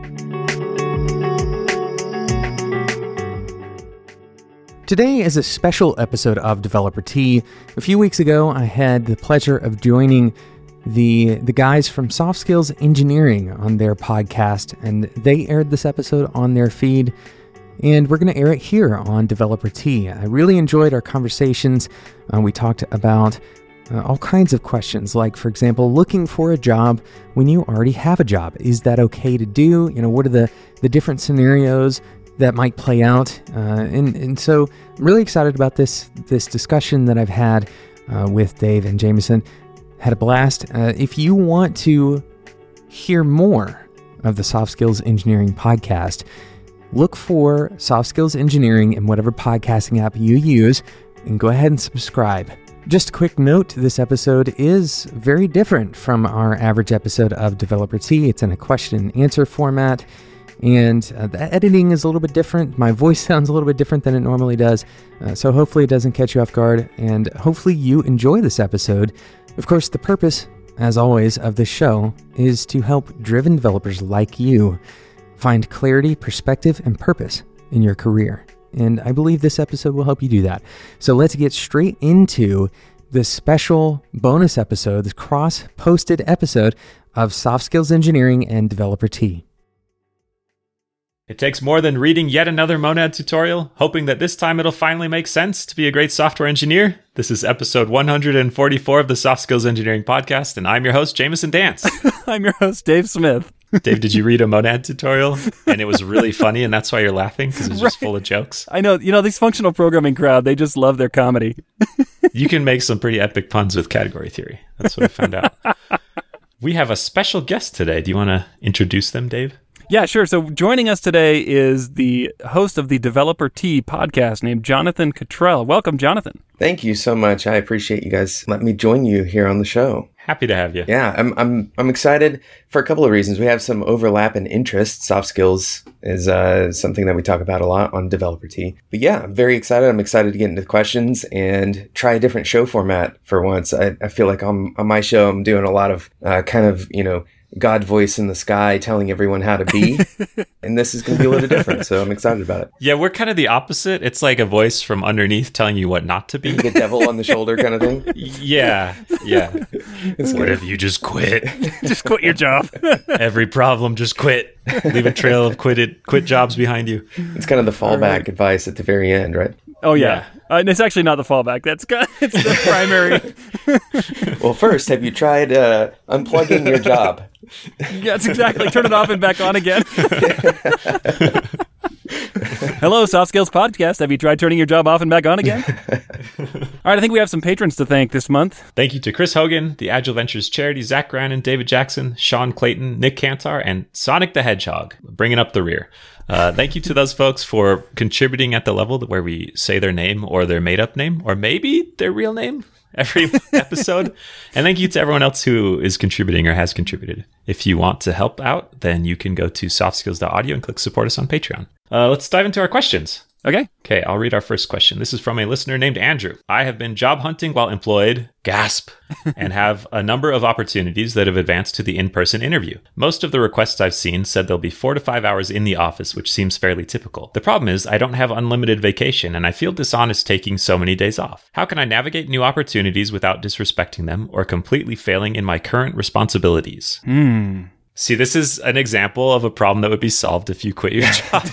Today is a special episode of Developer Tea. A few weeks ago, I had the pleasure of joining the guys from Soft Skills Engineering on their podcast, and they aired this episode on their feed, and we're going to air it here on Developer Tea. I really enjoyed our conversations. We talked about all kinds of questions, like, for example, looking for a job when you already have a job. Is that okay to do? What are the different scenarios that might play out? And so I'm really excited about this discussion that I've had with Dave and Jameson. Had a blast. If you want to hear more of the Soft Skills Engineering podcast, look for Soft Skills Engineering in whatever podcasting app you use and go ahead and subscribe. Just a quick note, this episode is very different from our average episode of Developer Tea. It's in a question and answer format, and the editing is a little bit different. My voice sounds a little bit different than it normally does, so hopefully it doesn't catch you off guard, and hopefully you enjoy this episode. Of course, the purpose, as always, of this show is to help driven developers like you find clarity, perspective, and purpose in your career. And I believe this episode will help you do that. So let's get straight into this special bonus episode, this cross-posted episode of Soft Skills Engineering and Developer Tea. It takes more than reading yet another Monad tutorial, hoping that this time it'll finally make sense to be a great software engineer. This is episode 144 of the Soft Skills Engineering podcast, and I'm your host, Jameson Dance. I'm your host, Dave Smith. Dave, did you read a Monad tutorial? And it was really funny, and that's why you're laughing, because it's just full of jokes? I know. These functional programming crowd, they just love their comedy. You can make some pretty epic puns with category theory. That's what I found out. We have a special guest today. Do you want to introduce them, Dave? Yeah, sure. So joining us today is the host of the Developer Tea podcast named Jonathan Cottrell. Welcome, Jonathan. Thank you so much. I appreciate you guys letting me join you here on the show. Happy to have you. Yeah, I'm excited for a couple of reasons. We have some overlap in interests. Soft skills is something that we talk about a lot on Developer Tea. But yeah, I'm very excited. I'm excited to get into the questions and try a different show format for once. I feel like on my show, I'm doing a lot of God voice in the sky telling everyone how to be. And this is going to be a little different. So I'm excited about it. Yeah, we're kind of the opposite. It's like a voice from underneath telling you what not to be. The devil on the shoulder kind of thing. Yeah. What if you just quit? Just quit your job. Every problem, just quit. Leave a trail of quit jobs behind you. It's kind of the fallback advice at the very end, right? Oh, yeah. And it's actually not the fallback. It's the primary. Well, first, have you tried unplugging your job? Yeah, that's exactly. Turn it off and back on again. Hello, Soft Skills Podcast. Have you tried turning your job off and back on again? All right, I think we have some patrons to thank this month. Thank you to Chris Hogan, the Agile Ventures Charity, Zach Grannon, David Jackson, Sean Clayton, Nick Cantar, and Sonic the Hedgehog, bringing up the rear. Thank you to those folks for contributing at the level where we say their name or their made-up name, or maybe their real name every episode. And thank you to everyone else who is contributing or has contributed. If you want to help out, then you can go to softskills.audio and click support us on Patreon. Let's dive into our questions. Okay, I'll read our first question. This is from a listener named Andrew. I have been job hunting while employed, gasp, and have a number of opportunities that have advanced to the in-person interview. Most of the requests I've seen said there'll be 4 to 5 hours in the office, which seems fairly typical. The problem is I don't have unlimited vacation, and I feel dishonest taking so many days off. How can I navigate new opportunities without disrespecting them or completely failing in my current responsibilities? See, this is an example of a problem that would be solved if you quit your job.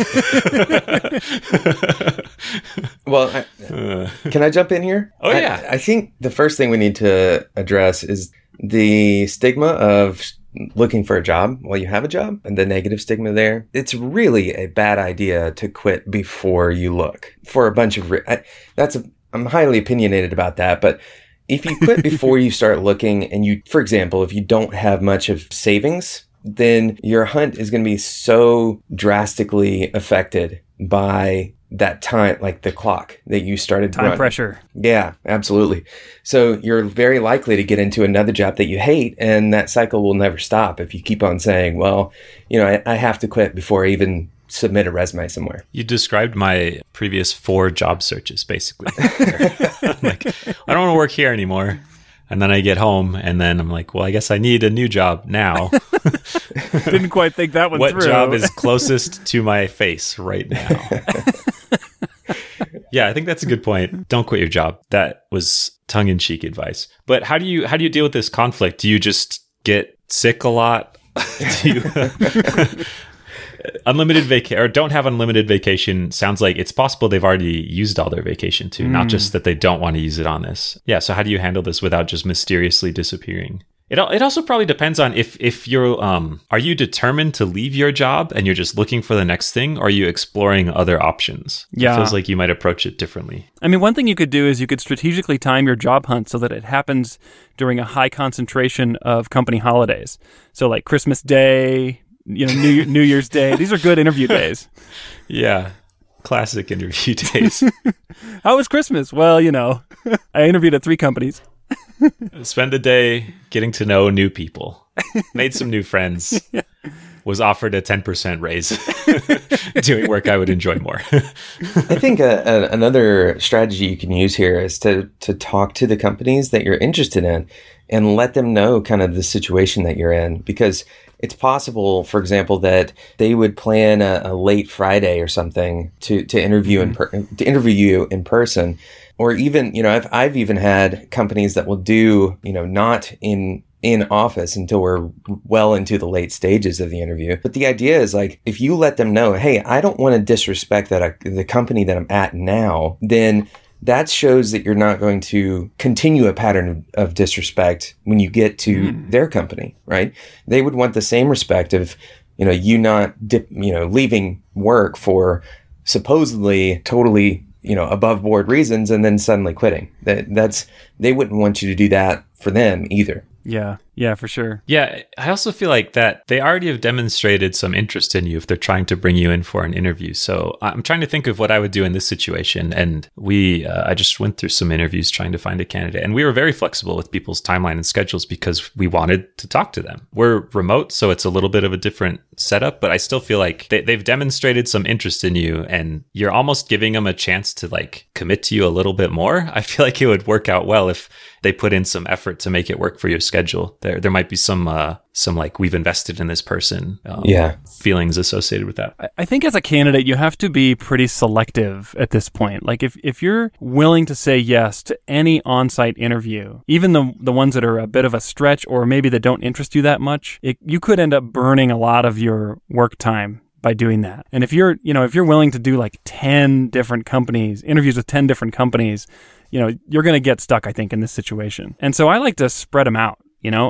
Well, can I jump in here? Oh, yeah. I think the first thing we need to address is the stigma of looking for a job while you have a job and the negative stigma there. It's really a bad idea to quit before you look for a bunch of... I'm highly opinionated about that, but... If you quit before you start looking and you, for example, if you don't have much of savings, then your hunt is going to be so drastically affected by that time, like the clock that you started time running. Pressure. Yeah, absolutely. So you're very likely to get into another job that you hate, and that cycle will never stop if you keep on saying, well, I have to quit before I even submit a resume somewhere. You described my previous 4 job searches, basically. I'm like, I don't want to work here anymore. And then I get home and then I'm like, well, I guess I need a new job now. Didn't quite think that one What through. job is closest to my face right now? Yeah, I think that's a good point. Don't quit your job. That was tongue-in-cheek advice. But how do you deal with this conflict? Do you just get sick a lot? Do you unlimited vacation or don't have unlimited vacation? Sounds like it's possible they've already used all their vacation too, not just that they don't want to use it on this. Yeah, so how do you handle this without just mysteriously disappearing? It also probably depends on if you're are you determined to leave your job and you're just looking for the next thing, or are you exploring other options? Yeah. It feels like you might approach it differently. I mean, one thing you could do is you could strategically time your job hunt so that it happens during a high concentration of company holidays. So like Christmas Day, New Year's Day. These are good interview days. Yeah. Classic interview days. How was Christmas? Well, I interviewed at 3 companies. Spend the day getting to know new people. Made some new friends. Was offered a 10% raise. Doing work I would enjoy more. I think another strategy you can use here is to talk to the companies that you're interested in and let them know kind of the situation that you're in, because it's possible, for example, that they would plan a late Friday or something to interview you in person, or even I've even had companies that will do not in office until we're well into the late stages of the interview. But the idea is like, if you let them know, hey, I don't want to disrespect the company that I'm at now, then that shows that you're not going to continue a pattern of disrespect when you get to their company, right? They would want the same respect of, you not leaving work for supposedly totally, above board reasons and then suddenly quitting. They wouldn't want you to do that for them either. Yeah, for sure. Yeah, I also feel like that they already have demonstrated some interest in you if they're trying to bring you in for an interview. So I'm trying to think of what I would do in this situation. And I just went through some interviews trying to find a candidate. And we were very flexible with people's timeline and schedules because we wanted to talk to them. We're remote, so it's a little bit of a different setup, but I still feel like they've demonstrated some interest in you and you're almost giving them a chance to like commit to you a little bit more. I feel like it would work out well if they put in some effort to make it work for your schedule. There might be some like, we've invested in this person feelings associated with that. I think as a candidate, you have to be pretty selective at this point. Like if you're willing to say yes to any on-site interview, even the ones that are a bit of a stretch or maybe that don't interest you that much, you could end up burning a lot of your work time by doing that. And if you're willing to do like 10 different companies, interviews with 10 different companies, you're going to get stuck, I think, in this situation. And so I like to spread them out.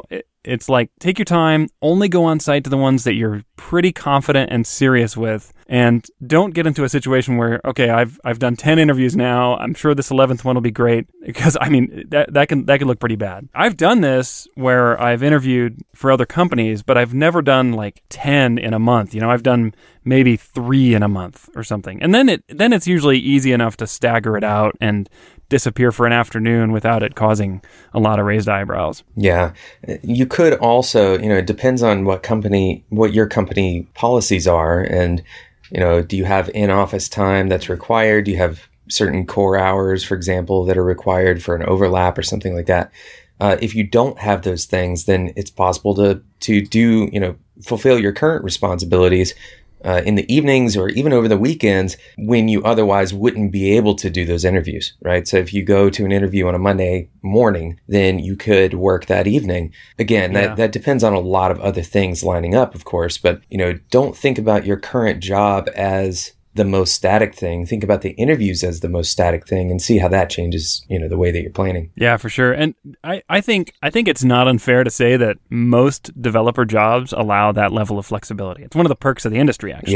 It's like, take your time, only go on site to the ones that you're pretty confident and serious with, and don't get into a situation where, okay, I've done 10 interviews now, I'm sure this 11th one will be great, because I mean, that can look pretty bad. I've done this where I've interviewed for other companies, but I've never done like 10 in a month. I've done maybe 3 in a month or something. And then it's usually easy enough to stagger it out and disappear for an afternoon without it causing a lot of raised eyebrows. Yeah. You could also, it depends on what your company policies are. And, do you have in-office time that's required? Do you have certain core hours, for example, that are required for an overlap or something like that? If you don't have those things, then it's possible to do, fulfill your current responsibilities in the evenings or even over the weekends when you otherwise wouldn't be able to do those interviews, right? So if you go to an interview on a Monday morning, then you could work that evening. Again, that depends on a lot of other things lining up, of course, but, don't think about your current job as the most static thing. Think about the interviews as the most static thing and see how that changes, the way that you're planning. Yeah, for sure. And I think it's not unfair to say that most developer jobs allow that level of flexibility. It's one of the perks of the industry, actually.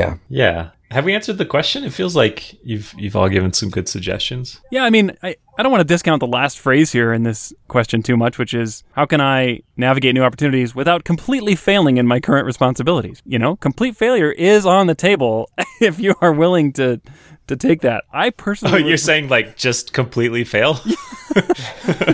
Yeah. Have we answered the question? It feels like you've all given some good suggestions. Yeah, I mean, I don't want to discount the last phrase here in this question too much, which is, how can I navigate new opportunities without completely failing in my current responsibilities? Complete failure is on the table if you are willing to take that. I personally... Oh, you're saying like just completely fail?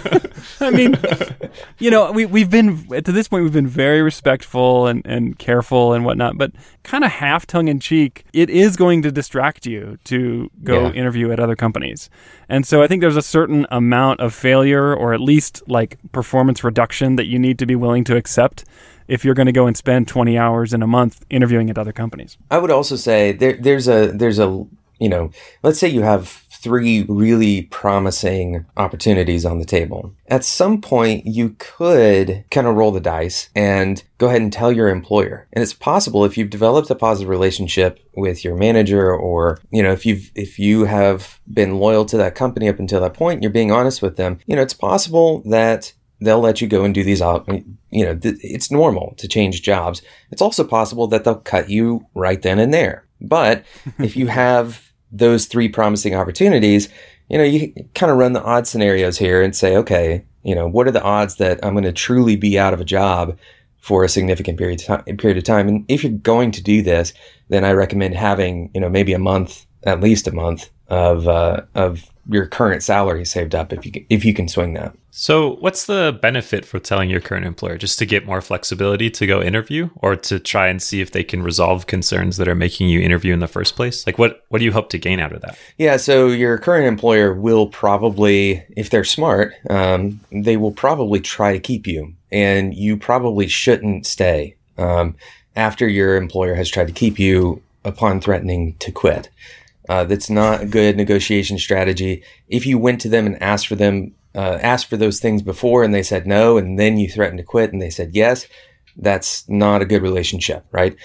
I mean, we've been, to this point, we've been very respectful and careful and whatnot, but kind of half tongue in cheek, it is going to distract you to go interview at other companies. And so I think there's a certain amount of failure, or at least like performance reduction, that you need to be willing to accept if you're going to go and spend 20 hours in a month interviewing at other companies. I would also say there's a let's say you have 3 really promising opportunities on the table. At some point, you could kind of roll the dice and go ahead and tell your employer. And it's possible, if you've developed a positive relationship with your manager, or, if you have been loyal to that company up until that point, you're being honest with them, it's possible that they'll let you go and do these, it's normal to change jobs. It's also possible that they'll cut you right then and there. But if you have those 3 promising opportunities, you kind of run the odd scenarios here and say, okay, what are the odds that I'm going to truly be out of a job for a significant period of time? And if you're going to do this, then I recommend having, maybe a month, at least a month of your current salary saved up if you can swing that. So what's the benefit for telling your current employer? Just to get more flexibility to go interview, or to try and see if they can resolve concerns that are making you interview in the first place? Like what do you hope to gain out of that? Yeah, so your current employer will probably, if they're smart, they will probably try to keep you, and you probably shouldn't stay after your employer has tried to keep you upon threatening to quit. That's not a good negotiation strategy. If you went to them and asked for those things before and they said no, and then you threatened to quit and they said yes, that's not a good relationship, right?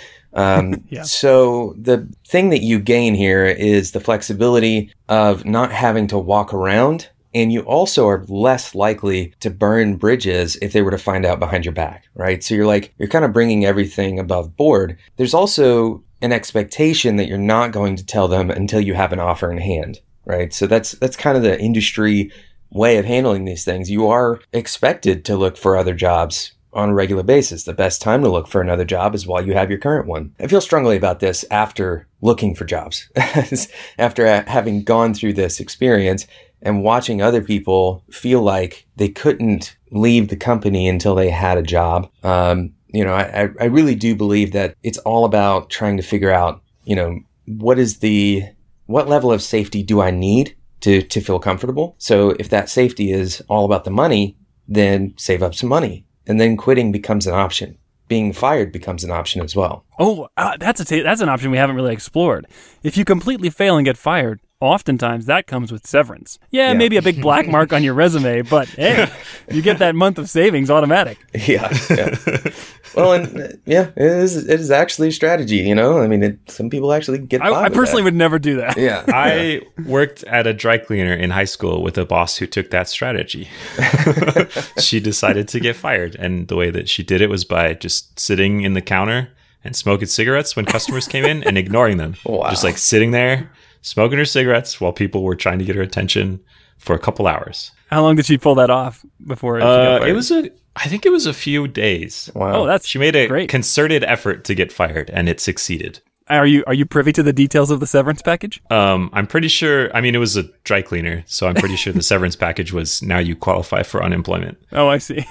So the thing that you gain here is the flexibility of not having to walk around, and you also are less likely to burn bridges if they were to find out behind your back, right? So you're kind of bringing everything above board. There's also an expectation that you're not going to tell them until you have an offer in hand, right? So that's kind of the industry way of handling these things. You are expected to look for other jobs on a regular basis. The best time to look for another job is while you have your current one. I feel strongly about this after looking for jobs, after having gone through this experience and watching other people feel like they couldn't leave the company until they had a job. I really do believe that it's all about trying to figure out, what level of safety do I need to feel comfortable? So if that safety is all about the money, then save up some money. And then quitting becomes an option. Being fired becomes an option as well. Oh, that's an option we haven't really explored. If you completely fail and get fired, oftentimes that comes with severance. Yeah, maybe a big black mark on your resume, but hey, you get that month of savings automatic. Yeah. Well, and it is actually a strategy, some people actually get by I personally would never do that. Yeah. I worked at a dry cleaner in high school with a boss who took that strategy. She decided to get fired, and the way that she did it was by just sitting in the counter and smoking cigarettes when customers came in and ignoring them. Wow. Just like sitting there, smoking her cigarettes while people were trying to get her attention for a couple hours. How long did she pull that off before she got fired? I think it was a few days. Wow. Oh, she made a great. Concerted effort to get fired, and it succeeded. Are you privy to the details of the severance package? I'm pretty sure. It was a dry cleaner, so I'm pretty sure the severance package was now you qualify for unemployment. Oh, I see.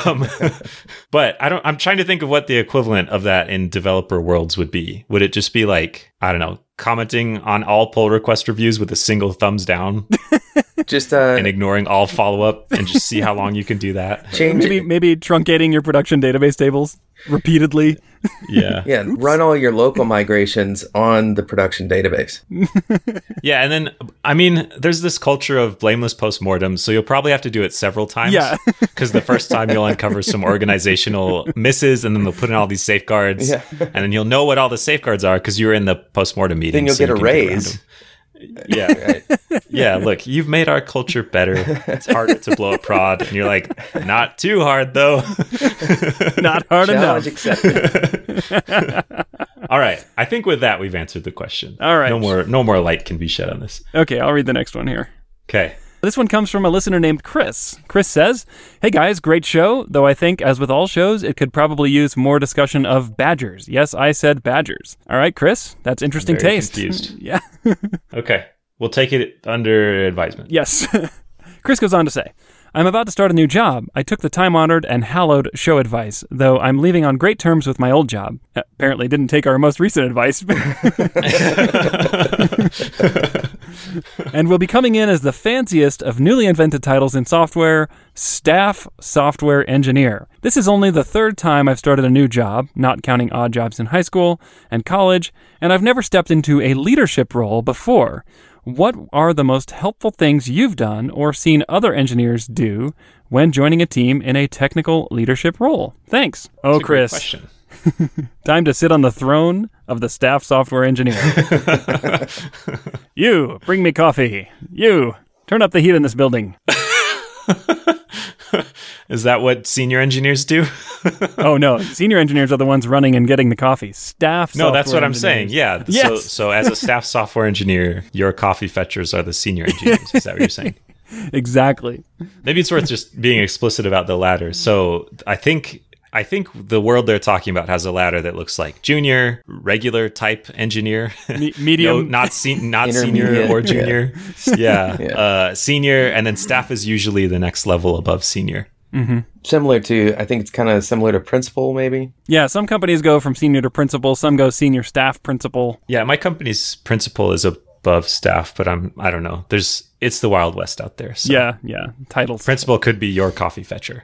But I'm trying to think of what the equivalent of that in developer worlds would be. Would it just be like, I don't know, commenting on all pull request reviews with a single thumbs down? Just and ignoring all follow-up, and just see how long you can do that. Maybe truncating your production database tables repeatedly. Yeah. Yeah, run all your local migrations on the production database. Yeah, and then, there's this culture of blameless postmortem, so you'll probably have to do it several times. Yeah. Because the first time you'll uncover some organizational misses, and then they'll put in all these safeguards. Yeah. And then you'll know what all the safeguards are because you were in the postmortem meeting. Then you'll get a raise. Yeah. Right. Yeah, look, you've made our culture better. It's harder to blow a prod. And you're like, not too hard, though. Not hard enough. Challenge accepted. All right. I think with that, we've answered the question. All right. No more light can be shed on this. Okay, I'll read the next one here. Okay. This one comes from a listener named Chris. Chris says, "Hey guys, great show, though I think, as with all shows, it could probably use more discussion of badgers." Yes, I said badgers. All right, Chris, that's interesting Very taste. Confused. Yeah. Okay. We'll take it under advisement. Yes. Chris goes on to say, I'm about to start a new job. I took the time-honored and hallowed show advice, though I'm leaving on great terms with my old job. Apparently didn't take our most recent advice. And will be coming in as the fanciest of newly invented titles in software, Staff Software Engineer. This is only the third time I've started a new job, not counting odd jobs in high school and college, and I've never stepped into a leadership role before. What are the most helpful things you've done or seen other engineers do when joining a team in a technical leadership role? Thanks. That's a Chris. great question. Time to sit on the throne of the staff software engineer. You, bring me coffee. You, turn up the heat in this building. Is that what senior engineers do? Oh, no. Senior engineers are the ones running and getting the coffee. Staff software No, that's what I'm engineers. saying. Yeah. Yes. So as a staff software engineer, your coffee fetchers are the senior engineers. Is that what you're saying? Exactly. Maybe it's worth just being explicit about the ladder. So I think the world they're talking about has a ladder that looks like junior, regular type engineer, Medium. No, not senior or junior. Yeah. Senior, and then staff is usually the next level above senior. Mm-hmm. Similar to, I think it's kind of similar to principal, maybe. Yeah, some companies go from senior to principal. Some go senior staff principal. Yeah, my company's principal is above staff, but I don't know. It's the Wild West out there. So. Yeah. Titles. Principal could be your coffee fetcher.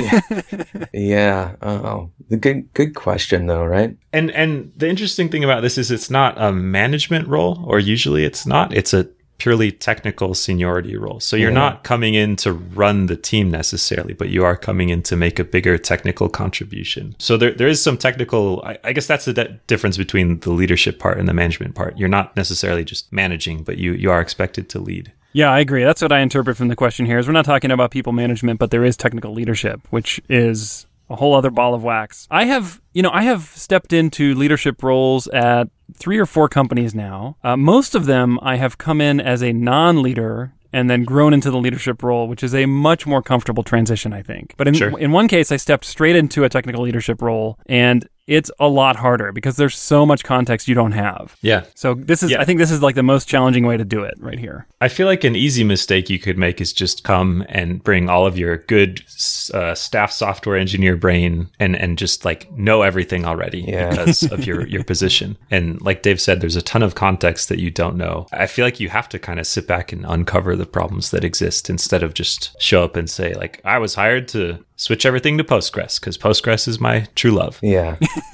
Yeah. Oh, the good question though, right? And the interesting thing about this is it's not a management role, or usually it's not. It's a purely technical seniority role. So you're not coming in to run the team necessarily, but you are coming in to make a bigger technical contribution. So there is some technical, I guess that's the difference between the leadership part and the management part. You're not necessarily just managing, but you are expected to lead. Yeah, I agree. That's what I interpret from the question here is we're not talking about people management, but there is technical leadership, which is a whole other ball of wax. I have stepped into leadership roles at 3 or 4 companies now. Most of them I have come in as a non-leader and then grown into the leadership role, which is a much more comfortable transition, I think. But in one case, I stepped straight into a technical leadership role, and it's a lot harder because there's so much context you don't have. Yeah. So I think this is like the most challenging way to do it right here. I feel like an easy mistake you could make is just come and bring all of your good staff software engineer brain and just like know everything already because of your position. And like Dave said, there's a ton of context that you don't know. I feel like you have to kind of sit back and uncover the problems that exist instead of just show up and say like, I was hired to switch everything to Postgres because Postgres is my true love. Yeah.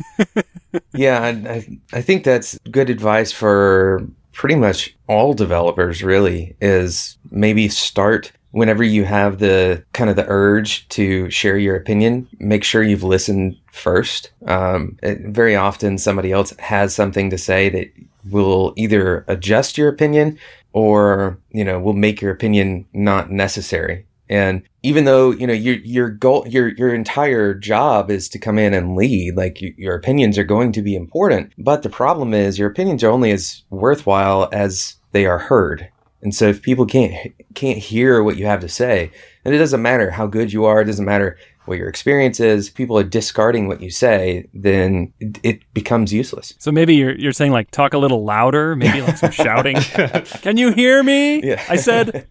Yeah, I think that's good advice for pretty much all developers, really, is maybe start whenever you have the kind of the urge to share your opinion, make sure you've listened first. Very often somebody else has something to say that will either adjust your opinion or, will make your opinion not necessary. And even though, your goal, your entire job is to come in and lead, like your opinions are going to be important. But the problem is your opinions are only as worthwhile as they are heard. And so if people can't hear what you have to say, then it doesn't matter how good you are. It doesn't matter what your experience is. If people are discarding what you say, then it becomes useless. So maybe you're saying like talk a little louder, maybe like some shouting. Can you hear me? Yeah. I said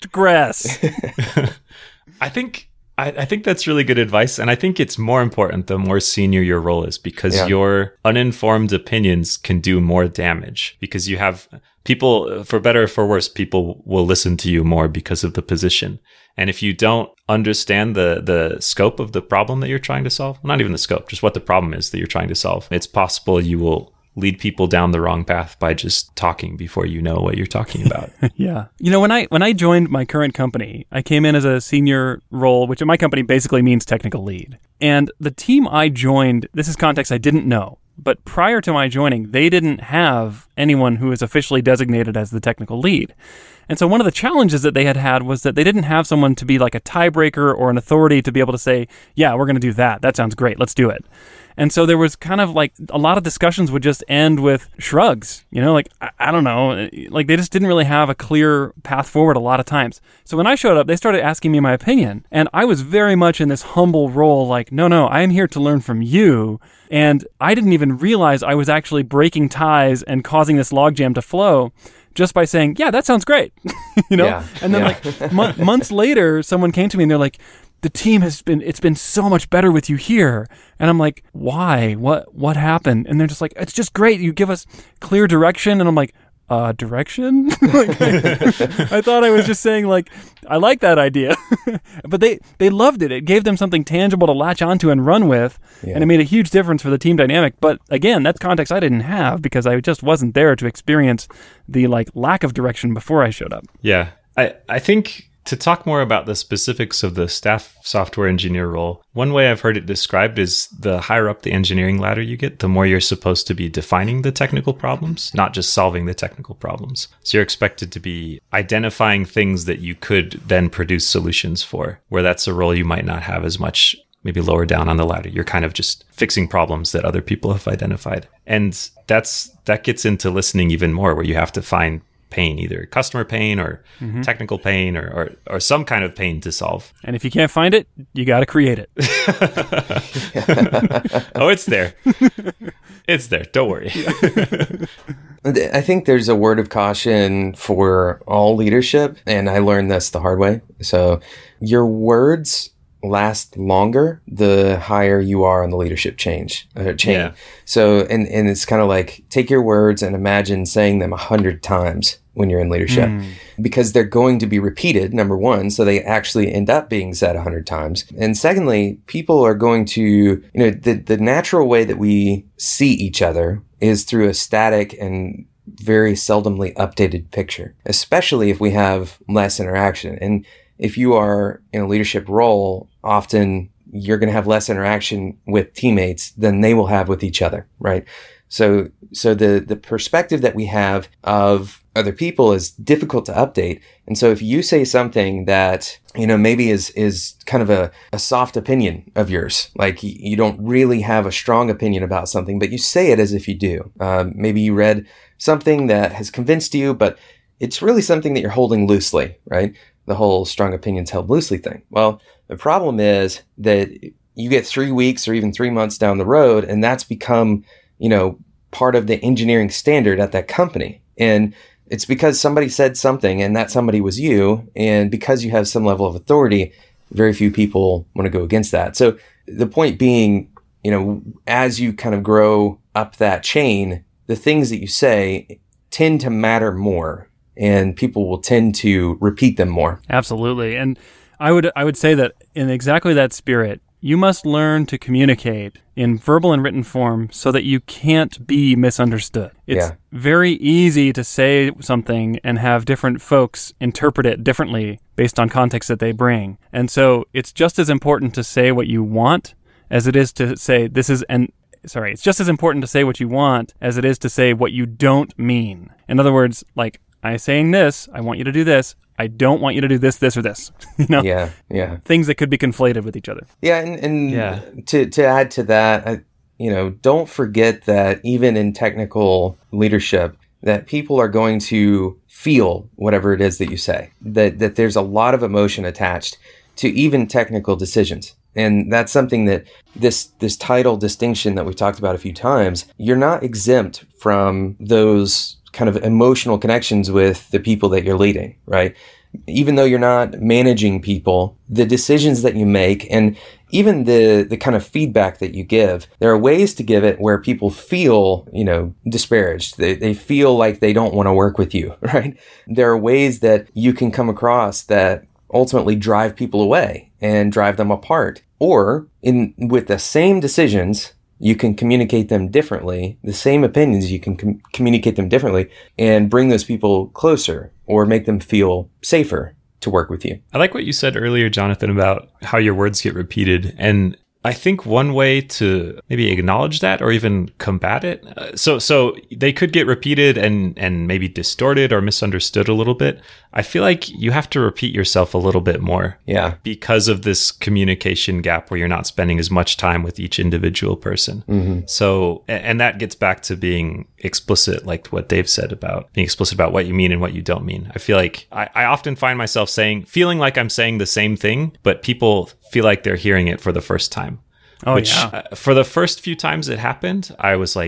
Postgres. I think that's really good advice. And I think it's more important the more senior your role is because your uninformed opinions can do more damage because you have people, for better or for worse, people will listen to you more because of the position. And if you don't understand the scope of the problem that you're trying to solve, not even the scope, just what the problem is that you're trying to solve, it's possible you will lead people down the wrong path by just talking before you know what you're talking about. Yeah. When I joined my current company, I came in as a senior role, which in my company basically means technical lead. And the team I joined, this is context I didn't know, but prior to my joining, they didn't have anyone who is officially designated as the technical lead. And so one of the challenges that they had was that they didn't have someone to be like a tiebreaker or an authority to be able to say, yeah, we're going to do that. That sounds great. Let's do it. And so there was kind of like a lot of discussions would just end with shrugs, like, I don't know, like they just didn't really have a clear path forward a lot of times. So when I showed up, they started asking me my opinion. And I was very much in this humble role, like, no, I am here to learn from you. And I didn't even realize I was actually breaking ties and causing this logjam to flow just by saying, yeah, that sounds great. Yeah. And then like months later, someone came to me and they're like, the team it's been so much better with you here. And I'm like, why? What happened? And they're just like, it's just great. You give us clear direction. And I'm like, direction? I thought I was just saying, like, I like that idea. But they loved it. It gave them something tangible to latch onto and run with. Yeah. And it made a huge difference for the team dynamic. But again, that's context I didn't have because I just wasn't there to experience the like lack of direction before I showed up. Yeah. I think to talk more about the specifics of the staff software engineer role, one way I've heard it described is the higher up the engineering ladder you get, the more you're supposed to be defining the technical problems, not just solving the technical problems. So you're expected to be identifying things that you could then produce solutions for, where that's a role you might not have as much, maybe lower down on the ladder. You're kind of just fixing problems that other people have identified. And that gets into listening even more, where you have to find pain, either customer pain or technical pain or some kind of pain to solve. And if you can't find it, you got to create it. Oh, it's there. It's there. Don't worry. I think there's a word of caution for all leadership, and I learned this the hard way. So your words last longer the higher you are on the leadership chain. Yeah. So, and it's kind of like, take your words and imagine saying them 100 times when you're in leadership, because they're going to be repeated, number one, so they actually end up being said 100 times. And secondly, people are going to, the natural way that we see each other is through a static and very seldomly updated picture, especially if we have less interaction. And if you are in a leadership role, often you're going to have less interaction with teammates than they will have with each other, right? So the perspective that we have of other people is difficult to update. And so if you say something that, maybe is kind of a soft opinion of yours, like you don't really have a strong opinion about something, but you say it as if you do. Maybe you read something that has convinced you, but it's really something that you're holding loosely, right? The whole strong opinions held loosely thing. Well, the problem is that you get 3 weeks or even 3 months down the road, and that's become, part of the engineering standard at that company. And it's because somebody said something and that somebody was you. And because you have some level of authority, very few people want to go against that. So the point being, as you kind of grow up that chain, the things that you say tend to matter more, and people will tend to repeat them more. Absolutely. And I would say that in exactly that spirit, you must learn to communicate in verbal and written form so that you can't be misunderstood. It's very easy to say something and have different folks interpret it differently based on context that they bring. And so it's just as important to say what you want as it is to say it's just as important to say what you want as it is to say what you don't mean. In other words, like, I'm saying this, I want you to do this. I don't want you to do this, this, or this. Yeah. Things that could be conflated with each other. Yeah, and to add to that, don't forget that even in technical leadership, that people are going to feel whatever it is that you say. That there's a lot of emotion attached to even technical decisions. And that's something that this title distinction that we've talked about a few times, you're not exempt from those kind of emotional connections with the people that you're leading, right? Even though you're not managing people, the decisions that you make and even the kind of feedback that you give, there are ways to give it where people feel, disparaged. They feel like they don't want to work with you, right? There are ways that you can come across that ultimately drive people away and drive them apart. Or with the same decisions, you can communicate them differently. The same opinions, you can communicate them differently and bring those people closer or make them feel safer to work with you. I like what you said earlier, Jonathan, about how your words get repeated. And I think one way to maybe acknowledge that or even combat it, so they could get repeated and maybe distorted or misunderstood a little bit. I feel like you have to repeat yourself a little bit more. Yeah. Because of this communication gap where you're not spending as much time with each individual person. Mm-hmm. So, and that gets back to being explicit, like what Dave said about being explicit about what you mean and what you don't mean. I feel like I often find myself feeling like I'm saying the same thing, but people feel like they're hearing it for the first time. Oh, yeah. For the first few times it happened, I was like,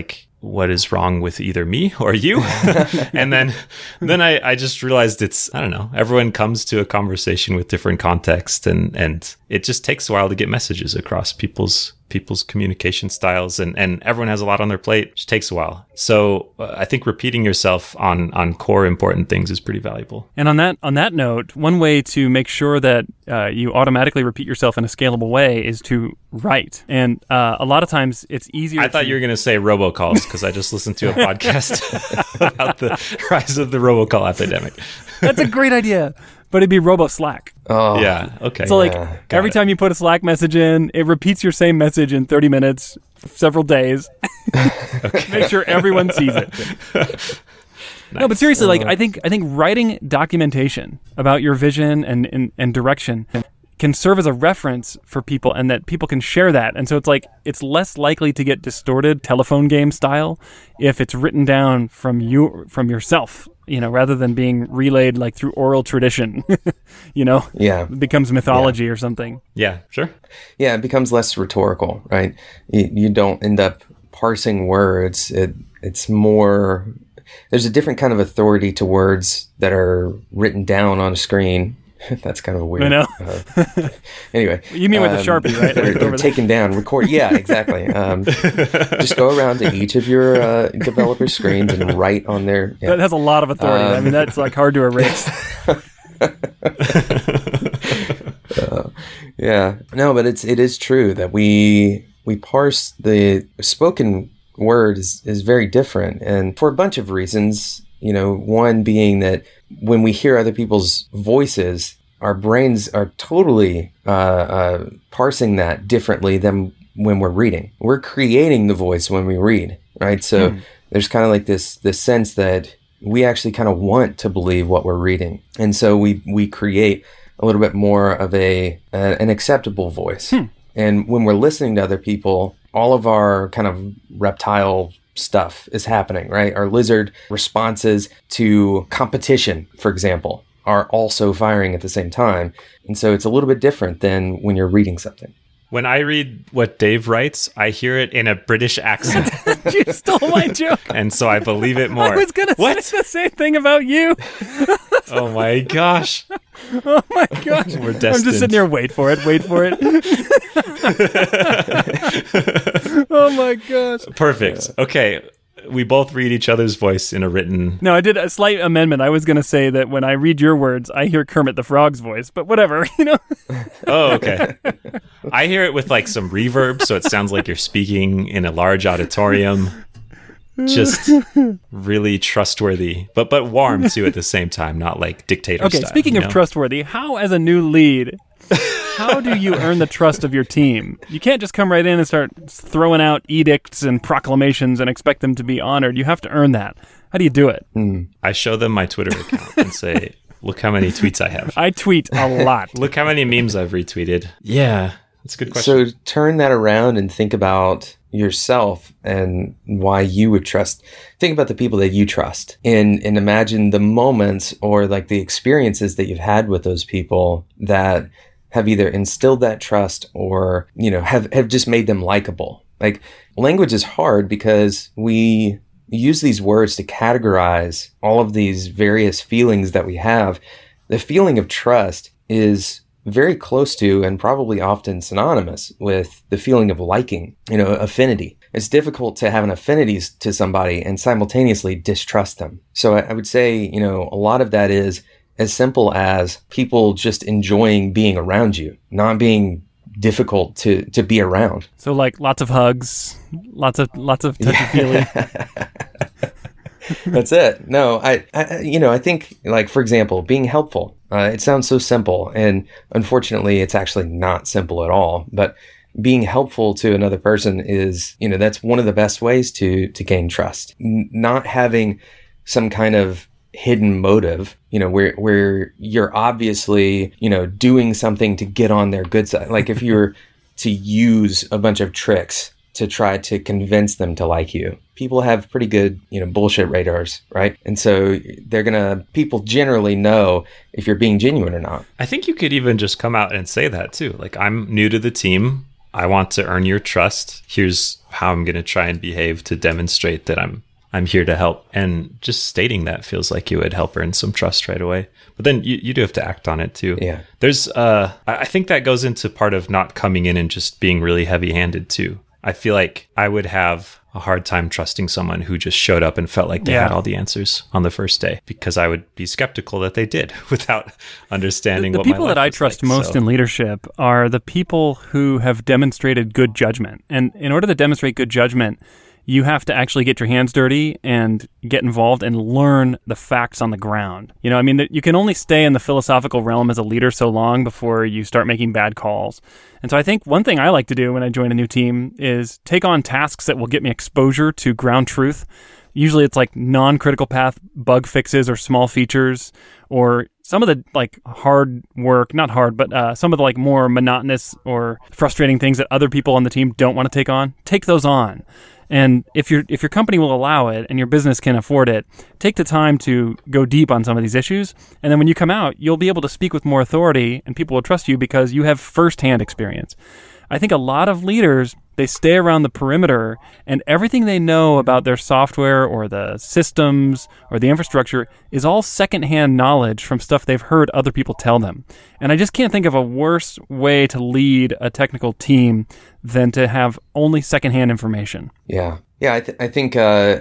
what is wrong with either me or you. And then I just realized I don't know, everyone comes to a conversation with different context, and it just takes a while to get messages across people's communication styles, and everyone has a lot on their plate, which takes a while. So I think repeating yourself on core important things is pretty valuable. And on that note, one way to make sure that you automatically repeat yourself in a scalable way is to write. And a lot of times it's easier. I thought you were going to say robocalls, because I just listened to a podcast about the rise of the robocall epidemic. That's a great idea. But it'd be Robo-Slack. Oh, yeah. Okay. So every time you put a Slack message in, it repeats your same message in 30 minutes, several days. Make sure everyone sees it. Nice. No, but seriously, I think writing documentation about your vision and direction can serve as a reference for people, and that people can share that. And so it's less likely to get distorted telephone game style if it's written down from yourself, rather than being relayed through oral tradition. Yeah. It becomes mythology or something. Yeah, sure. Yeah, it becomes less rhetorical, right? You don't end up parsing words. It's more, there's a different kind of authority to words that are written down on a screen. That's kind of weird. I know. Anyway. You mean with the Sharpie, right? They're taken down, record. Yeah, exactly. Just go around to each of your developer screens and write on there. Yeah. That has a lot of authority. That's hard to erase. Yeah. No, but it is true that we parse the spoken word is very different, and for a bunch of reasons. One being that when we hear other people's voices, our brains are totally parsing that differently than when we're reading. We're creating the voice when we read, right? So there's kind of this sense that we actually kind of want to believe what we're reading. And so we create a little bit more of an acceptable voice. And when we're listening to other people, all of our kind of reptile stuff is happening, right? Our lizard responses to competition, for example, are also firing at the same time. And so it's a little bit different than when you're reading something. When I read what Dave writes, I hear it in a British accent. You stole my joke. And so I believe it more. I was going to say the same thing about you. Oh my gosh. Oh my gosh. We're destined. I'm just sitting there, wait for it. Oh my gosh. Perfect. Okay. We both read each other's voice in a written... No, I did a slight amendment. I was going to say that when I read your words, I hear Kermit the Frog's voice, but whatever, Oh, okay. I hear it with some reverb, so it sounds like you're speaking in a large auditorium. Just really trustworthy, but warm too at the same time, not dictator style. Okay, speaking of trustworthy, how as a new lead... How do you earn the trust of your team? You can't just come right in and start throwing out edicts and proclamations and expect them to be honored. You have to earn that. How do you do it? I show them my Twitter account and say, look how many tweets I have. I tweet a lot. Look how many memes I've retweeted. Yeah, that's a good question. So turn that around and think about yourself and why you would trust. Think about the people that you trust and imagine the moments or the experiences that you've had with those people that have either instilled that trust or, have just made them likable. Language is hard because we use these words to categorize all of these various feelings that we have. The feeling of trust is very close to and probably often synonymous with the feeling of liking, affinity. It's difficult to have an affinity to somebody and simultaneously distrust them. So I would say, a lot of that is as simple as people just enjoying being around you, not being difficult to be around. So lots of hugs, lots of touchy-feely. That's it. No, I think for example, being helpful. It sounds so simple, and unfortunately, it's actually not simple at all. But being helpful to another person is, that's one of the best ways to gain trust. Not having some kind of hidden motive, where you're obviously, doing something to get on their good side. If you're to use a bunch of tricks to try to convince them to like you. People have pretty good, bullshit radars, right? And so people generally know if you're being genuine or not. I think you could even just come out and say that too. I'm new to the team. I want to earn your trust. Here's how I'm going to try and behave to demonstrate that I'm here to help. And just stating that feels like you would help earn some trust right away. But then you do have to act on it too. Yeah. There's, I think that goes into part of not coming in and just being really heavy-handed too. I feel like I would have a hard time trusting someone who just showed up and felt like they had all the answers on the first day, because I would be skeptical that they did without understanding the what my people life that I was trust like. most So- in leadership are the people who have demonstrated good judgment. And in order to demonstrate good judgment, you have to actually get your hands dirty and get involved and learn the facts on the ground. You know, I mean, you can only stay in the philosophical realm as a leader so long before you start making bad calls. And so I think one thing I like to do when I join a new team is take on tasks that will get me exposure to ground truth. Usually it's like non-critical path bug fixes or small features, or some of the like hard work, not hard, but some of the like more monotonous or frustrating things that other people on the team don't want to take on. Take those on. And if your company will allow it and your business can afford it, take the time to go deep on some of these issues. And then when you come out, you'll be able to speak with more authority and people will trust you because you have firsthand experience. I think a lot of leaders, they stay around the perimeter, and everything they know about their software or the systems or the infrastructure is all secondhand knowledge from stuff they've heard other people tell them. And I just can't think of a worse way to lead a technical team than to have only secondhand information. Yeah. Yeah, I think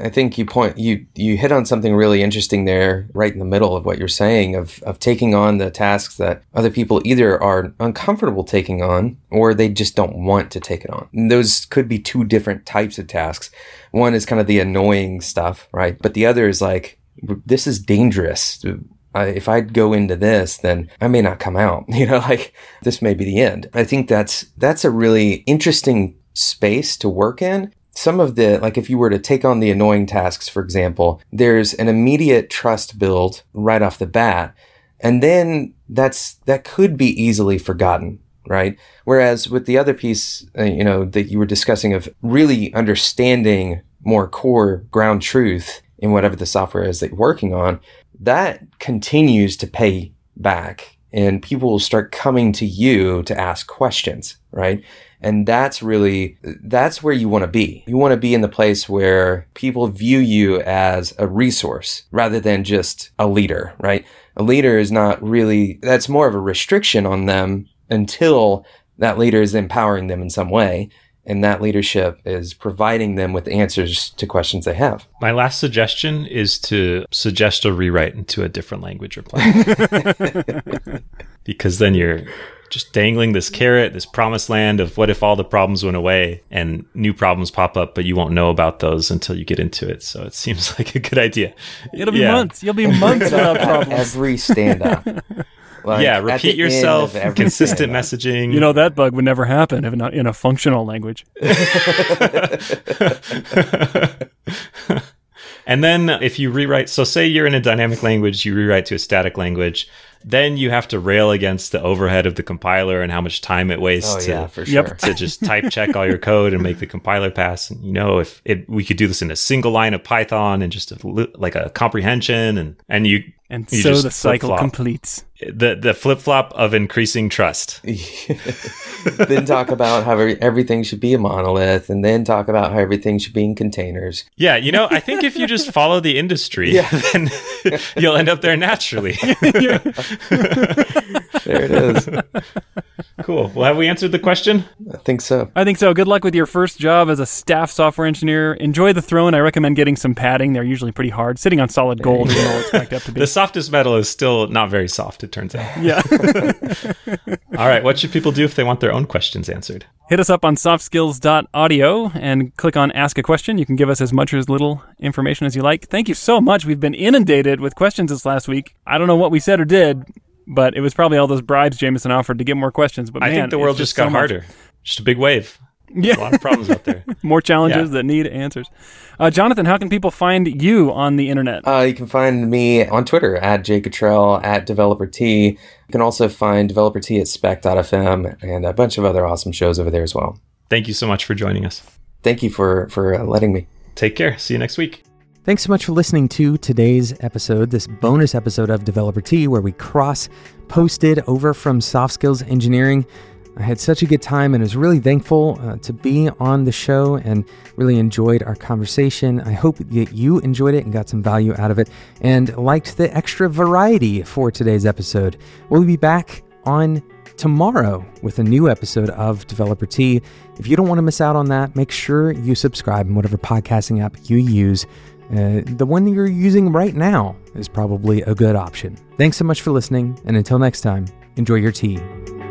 you hit on something really interesting there, right in the middle of what you're saying, of taking on the tasks that other people either are uncomfortable taking on or they just don't want to take it on. And those could be two different types of tasks. One is kind of the annoying stuff, right? But the other is like, this is dangerous. If I go into this, then I may not come out. You know, like this may be the end. I think that's a really interesting space to work in. Some of the, like if you were to take on the annoying tasks, for example, there's an immediate trust build right off the bat. And then that could be easily forgotten, right? Whereas with the other piece, that you were discussing of really understanding more core ground truth in whatever the software is that you're working on, that continues to pay back. And people will start coming to you to ask questions, right? And that's where you want to be. You want to be in the place where people view you as a resource rather than just a leader, right? A leader is not really, that's more of a restriction on them until that leader is empowering them in some way. And that leadership is providing them with answers to questions they have. My last suggestion is to suggest a rewrite into a different language or platform. Because then you're just dangling this carrot, this promised land of what if all the problems went away and new problems pop up, but you won't know about those until you get into it. So it seems like a good idea. It'll be months. You'll be months without problems. Every stand-up. Like, repeat yourself, consistent messaging. You know, that bug would never happen if not in a functional language. And then if you rewrite, so say you're in a dynamic language, you rewrite to a static language, then you have to rail against the overhead of the compiler and how much time it wastes to just type check all your code and make the compiler pass. And, if we could do this in a single line of Python and just like a comprehension and you so the cycle completes. The flip-flop of increasing trust. Then talk about how everything should be a monolith, and then talk about how everything should be in containers. Yeah, I think if you just follow the industry, then you'll end up there naturally. There it is. Cool. Well, have we answered the question? I think so. Good luck with your first job as a staff software engineer. Enjoy the throne. I recommend getting some padding. They're usually pretty hard. Sitting on solid gold is all it's cracked up to be. The softest metal is still not very soft, it turns out. Yeah. All right. What should people do if they want their own questions answered? Hit us up on softskills.audio and click on Ask a Question. You can give us as much or as little information as you like. Thank you so much. We've been inundated with questions this last week. I don't know what we said or did, but it was probably all those bribes Jameson offered to get more questions. But I think the world just got harder. Just a big wave. Yeah. A lot of problems out there. More challenges that need answers. Jonathan, how can people find you on the internet? You can find me on Twitter at @JCottrell, @DeveloperT. You can also find DeveloperT at spec.fm and a bunch of other awesome shows over there as well. Thank you so much for joining us. Thank you for letting me. Take care. See you next week. Thanks so much for listening to today's episode, this bonus episode of Developer Tea, where we cross-posted over from Soft Skills Engineering. I had such a good time and was really thankful to be on the show and really enjoyed our conversation. I hope that you enjoyed it and got some value out of it and liked the extra variety for today's episode. We'll be back on tomorrow with a new episode of Developer Tea. If you don't want to miss out on that, make sure you subscribe in whatever podcasting app you use. The one that you're using right now is probably a good option. Thanks so much for listening, and until next time, enjoy your tea.